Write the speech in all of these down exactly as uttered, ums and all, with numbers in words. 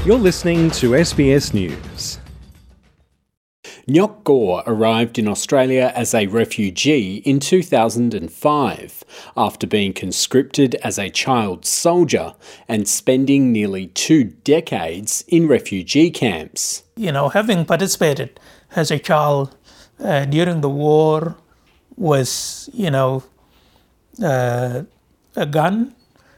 You're listening to S B S News. Nyok Gaw arrived in Australia as a refugee in two thousand five after being conscripted as a child soldier and spending nearly two decades in refugee camps. You know, having participated as a child uh, during the war was, you know, uh, a gun,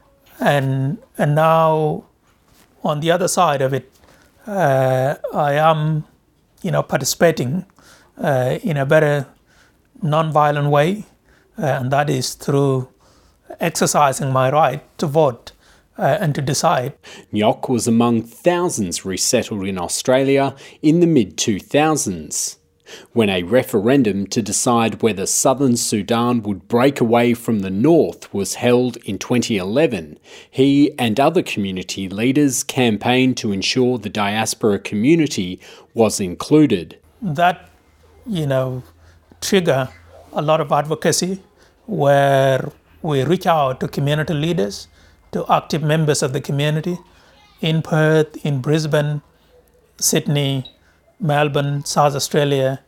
and and now on the other side of it, uh, I am, you know, participating uh, in a very non-violent way, uh, and that is through exercising my right to vote uh, and to decide. Nyok was among thousands resettled in Australia in the mid two thousands. When a referendum to decide whether southern Sudan would break away from the north was held in twenty eleven, he and other community leaders campaigned to ensure the diaspora community was included. That, you know, triggered a lot of advocacy where we reach out to community leaders, to active members of the community in Perth, in Brisbane, Sydney, Melbourne, South Australia,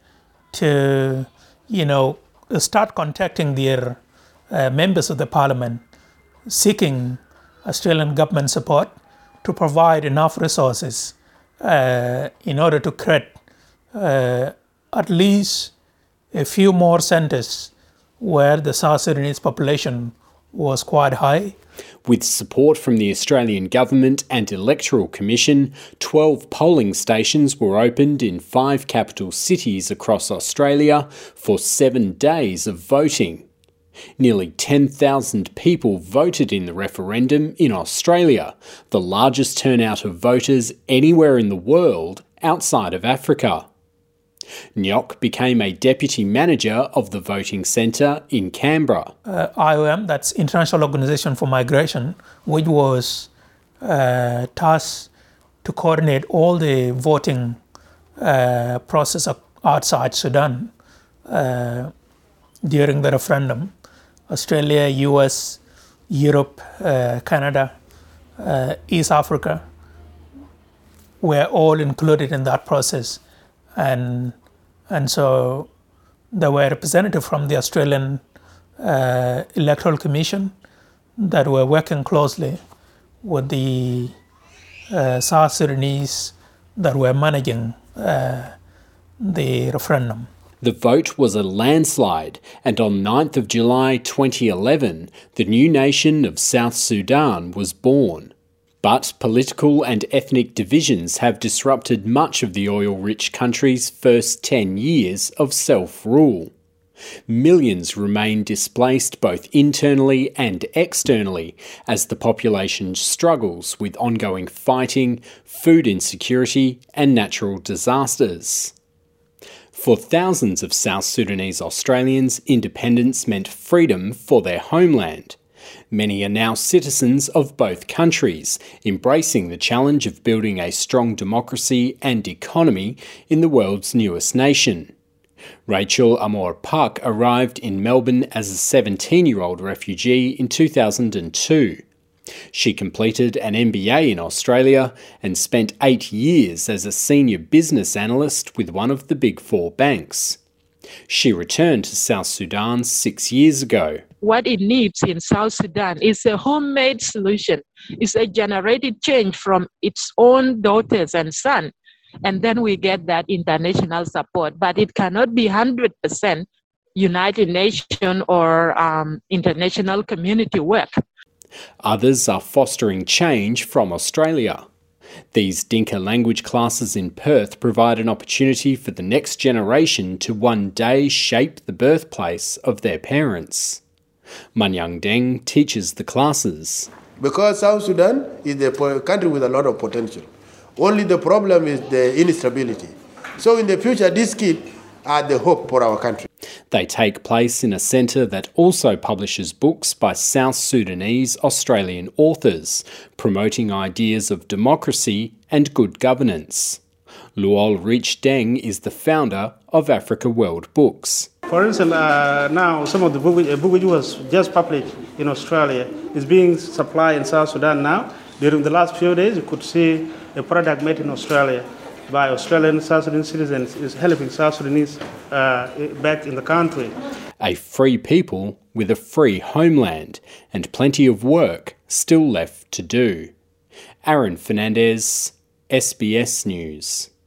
to, you know, start contacting their uh, members of the parliament, seeking Australian government support to provide enough resources uh, in order to create uh, at least a few more centres where the South Sudanese population was quite high. With support from the Australian Government and Electoral Commission, twelve polling stations were opened in five capital cities across Australia for seven days of voting. Nearly ten thousand people voted in the referendum in Australia, the largest turnout of voters anywhere in the world outside of Africa. Nyok became a deputy manager of the voting centre in Canberra. Uh, I O M, that's International Organization for Migration, which was uh, tasked to coordinate all the voting uh, process outside Sudan uh, during the referendum. Australia, U S, Europe, uh, Canada, uh, East Africa were all included in that process. And and so there were representatives from the Australian uh, Electoral Commission that were working closely with the uh, South Sudanese that were managing uh, the referendum. The vote was a landslide, and on ninth of July twenty eleven, the new nation of South Sudan was born. But political and ethnic divisions have disrupted much of the oil-rich country's first ten years of self-rule. Millions remain displaced both internally and externally as the population struggles with ongoing fighting, food insecurity and natural disasters. For thousands of South Sudanese Australians, independence meant freedom for their homeland. Many are now citizens of both countries, embracing the challenge of building a strong democracy and economy in the world's newest nation. Rachel Amor Park arrived in Melbourne as a seventeen-year-old refugee in two thousand two. She completed an M B A in Australia and spent eight years as a senior business analyst with one of the big four banks. She returned to South Sudan six years ago. What it needs in South Sudan is a homemade solution. It's a generated change from its own daughters and sons. And then we get that international support. But it cannot be one hundred percent United Nations or um, international community work. Others are fostering change from Australia. These Dinka language classes in Perth provide an opportunity for the next generation to one day shape the birthplace of their parents. Manyang Deng teaches the classes. Because South Sudan is a country with a lot of potential. Only the problem is the instability. So in the future, these kids are the hope for our country. They take place in a centre that also publishes books by South Sudanese Australian authors, promoting ideas of democracy and good governance. Luol Rich Deng is the founder of Africa World Books. For instance, uh, now some of the book, a book which was just published in Australia is being supplied in South Sudan now. During the last few days, you could see a product made in Australia by Australian South Sudanese citizens is helping South Sudanese uh, back in the country. A free people with a free homeland and plenty of work still left to do. Aaron Fernandez, S B S News.